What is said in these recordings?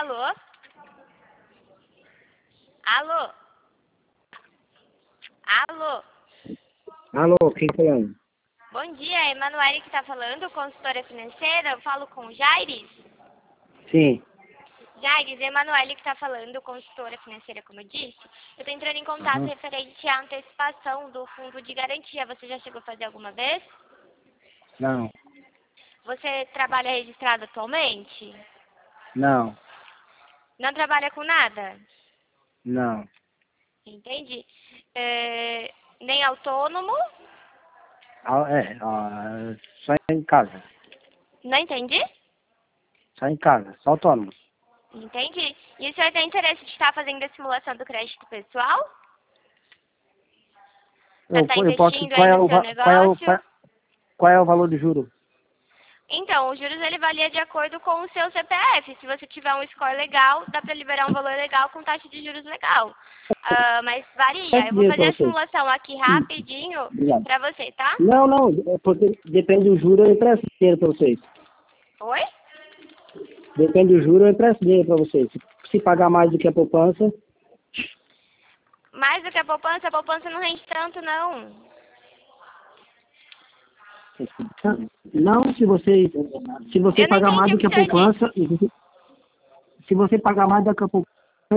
Alô? Alô? Alô? Alô, quem tá falando? Bom dia, é Emanuele que está falando, consultora financeira. Eu falo com Jaires. Sim. Jaires, é Emanuele que está falando, consultora financeira, como eu disse. Eu estou entrando em contato referente à antecipação do fundo de garantia. Você já chegou a fazer alguma vez? Não. Você trabalha registrado atualmente? Não. Não trabalha com nada? Não. Entendi. Nem autônomo? Só em casa. Não entendi? Só em casa. Só autônomo. Entendi. E o senhor tem interesse de estar fazendo a simulação do crédito pessoal? Para estar Eu posso. investindo aí no seu negócio? Qual é o valor do juro? Então, os juros ele varia de acordo com o seu CPF. Se você tiver um score legal, dá para liberar um valor legal com taxa de juros legal. Mas varia. Eu vou fazer a simulação aqui rapidinho para você, tá? Não. É porque depende do juro, eu empresto dinheiro para vocês. Oi? Depende do juro, eu empresto dinheiro para vocês. Se pagar mais do que a poupança. Mais do que a poupança não rende tanto, não. Não, se você pagar mais do que a poupança. Se você pagar mais do que a poupança.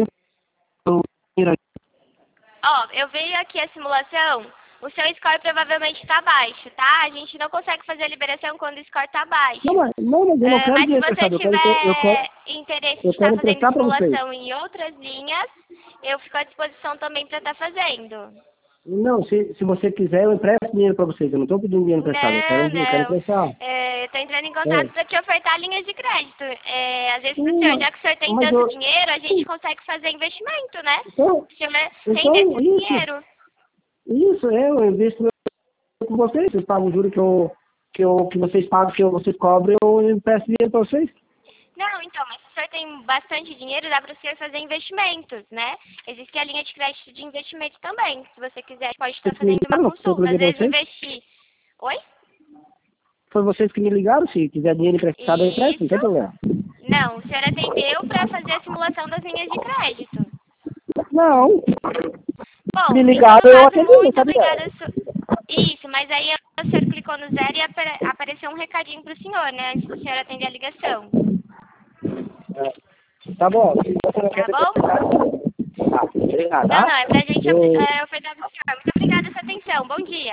Ó, eu vejo aqui a simulação, o seu score provavelmente está baixo, tá? A gente não consegue fazer a liberação quando o score está baixo. Não, mas eu não quero Mas se dinheiro você emprestado. tiver interesse de estar fazendo emprestar para vocês. simulação em outras linhas, eu fico à disposição também para estar fazendo. Não, se você quiser, eu empresto dinheiro para vocês. Eu não estou pedindo dinheiro emprestado. Eu quero emprestar. Eu estou entrando em contato para te ofertar linhas de crédito. Às vezes, pro senhor, já que o senhor tem tanto dinheiro, a gente consegue fazer investimento, né? O senhor rende esse dinheiro. Isso, eu investo com vocês. Vocês pagam o juro que vocês pagam, vocês cobram, eu empresto dinheiro para vocês. Não, então, mas se o senhor tem bastante dinheiro, dá para o senhor fazer investimentos, né? Existe a linha de crédito de investimento também. Se você quiser, pode estar fazendo uma consulta. Às vezes investir... Oi? Foi vocês que me ligaram, se quiser dinheiro emprestado, eu empresto, não tem problema. Não, o senhor atendeu para fazer a simulação das linhas de crédito. Não. Bom, me ligaram, eu atendi, muito obrigada. Isso, mas aí o senhor clicou no 0 e apareceu um recadinho para o senhor, né? Antes do senhor atender a ligação. Tá bom. Tá bom? Obrigado. Não, é pra gente ofertar pro senhor. Muito obrigada pela sua atenção. Bom dia.